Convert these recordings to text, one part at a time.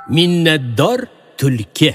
Minnatdor tulki.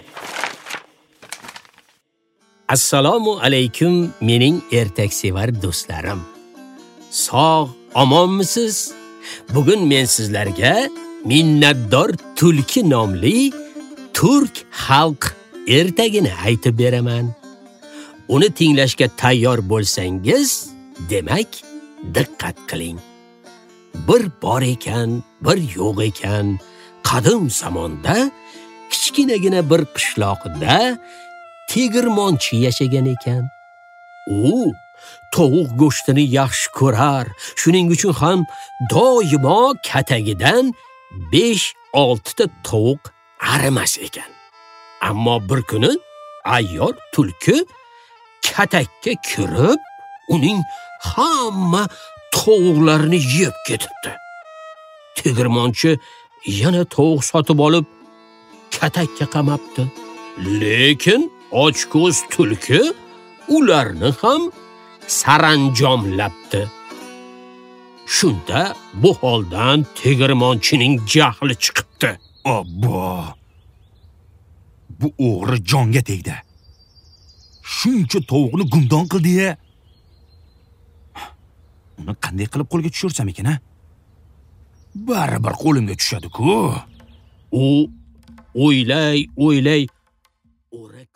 Assalomu alaykum mening ertaksevar do'stlarim. Sog', omonmisiz? Bugun men sizlarga Minnatdor tulki nomli turk xalq ertagini aytib beraman. Uni tinglashga tayyor bo'lsangiz, demak, diqqat qiling. Bir bor ekan, bir yo'q ekan, qadim zamonda kichkinagina bir qishloqda tegirmonchi yashagan ekan. U tovuq go'shtini yaxshi ko'rar, shuning uchun ham doimo katagidan 5-6 ta tovuq arimas ekan. Ammo bir kuni ayyor tulki katakka kirib, uning hamma tovuqlarini yeb ketibdi. Tegirmonchi yana tovuq sotib olib katakka qamabdi. Lekin ochko'z tulki ularni ham saranjomlabdi. Shunda bu holdan tegirmonchining jahli chiqibdi. Obbo! Bu o'g'ri jonga tegdi. Shuncha tovuqni gumdon qildi-ya. Uni qanday qilib qo'lga tushirsam ekan, ha? Baribir qo'limga tushadi-ku. U o'ylay, o'rak